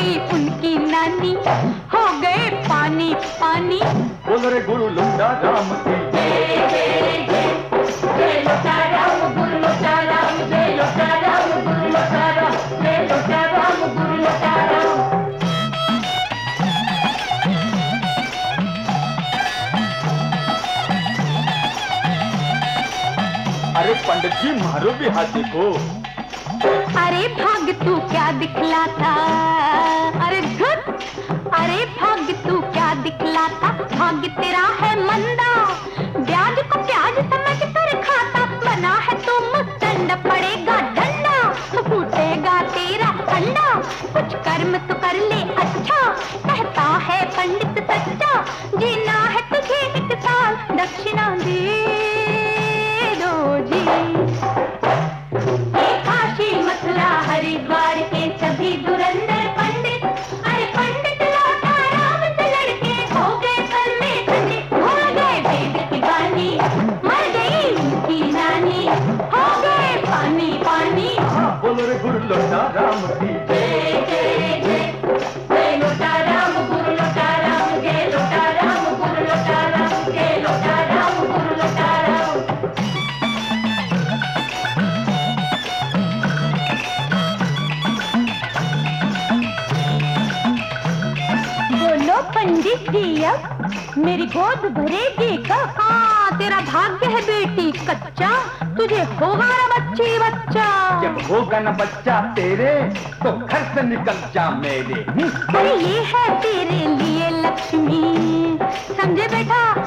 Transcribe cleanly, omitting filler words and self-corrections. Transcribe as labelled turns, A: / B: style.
A: गई उनकी नानी, हो गए पानी पानी।
B: बोल रे गुरु लुंडा राम की
A: जय जय जय, जय लोटा राम गुरु लोटा राम, जय लोटा राम गुरु लोटा राम, जय लोटा राम गुरु लोटा राम।
B: अरे पंडित जी मारो भी हाथी को।
A: अरे भाग तू क्या दिखलाता, अरे धुत, अरे भाग तू क्या दिखलाता, भाग तेरा है मंदा, ब्याज को प्याज समझ कर खाता, बना है तू मुस्तंड, पड़ेगा डंडा, फूटेगा तेरा अंडा, कुछ कर्म तो कर ले अच्छा, कहता है पंडित सच्चा, जीना है तुझे एक साल, दक्षिणा दे दो जी। हरिद्वार के सभी दुरंदर पंडित, अरे पंडित लोटा राम से लड़के हो गए पल में खंडित, हो गए वेद की वाणी, मर गई उनकी नानी, हो गए पानी पानी।
B: बोलो रे गुरु लोटा राम की
A: जय जय जय, जय लोटा राम गुरु लोटा राम, जय लोटा राम गुरु लोटा राम, जय लोटा राम गुरु लोटा राम। बोलो पंडित जी अब मेरी गोद भरेगी कब? हाँ तेरा भाग्य है बेटी कच्चा, तुझे होगा ना बच्ची बच्चा।
B: जब होगा ना बच्चा तेरे तो घर से निकल जा मेरे।
A: अरे ये है तेरे लिए लक्ष्मी, समझे बेटा,